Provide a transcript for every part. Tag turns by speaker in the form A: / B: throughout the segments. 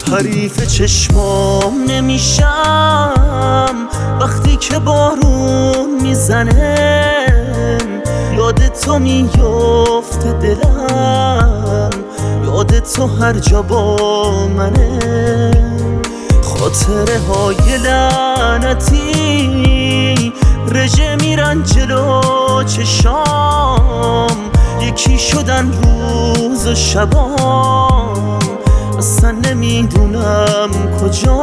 A: حریف چشمام نمیشم وقتی که بارون میزنه، یاد تو میفته دلم، یاد تو هر جا با منه. خاطره های لعنتی رژه میرن جلو چشام، یکی شدن روز و شبام، اصلا نمیدونم کجا.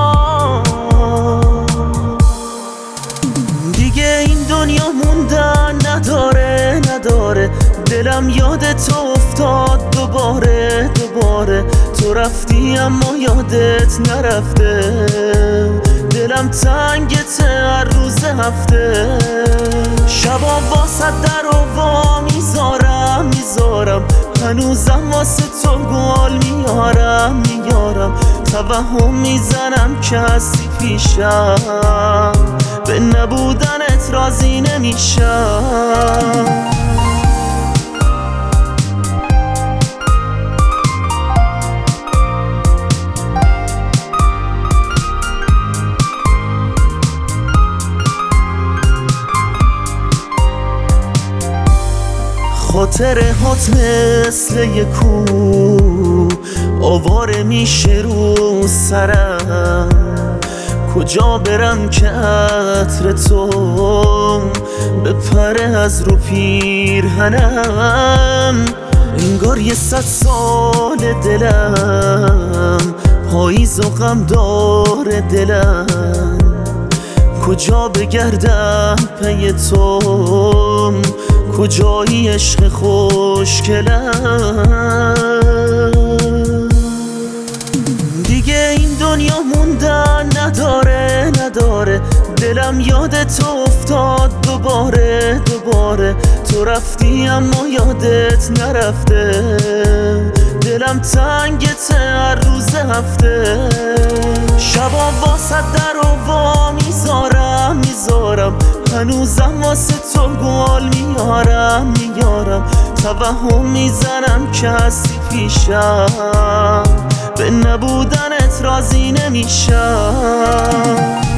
A: دیگه این دنیا موندن نداره، دلم یاد تو افتاد دوباره. تو رفتی اما یادت نرفته، دلم تنگته هر روز هفته. شبا واسه در و وا میذارم، هنوزم واسه تو گل میارم. توهم میزنم که هستی پیشم، به نبودنت راضی نمیشم. خاطره هات مثل یه کوه آواره میشه رو سرم، کجا برم که عطر تو بپره از رو پیرهنم. انگار یه 100 سال دلم پاییز و غم داره دلم، کجا بگردم پی تو، کجایی عشق خوشگلم. دیگه این دنیا موندن نداره، دلم یاد تو افتاد دوباره. تو رفتی اما یادت نرفته، دلم تنگته هر روز هفته. شبا واسه در و وا میذارم، هنوزم واسه تو گل میارم. توهم میزنم که هستی پیشم، به نبودنت راضی نمیشم.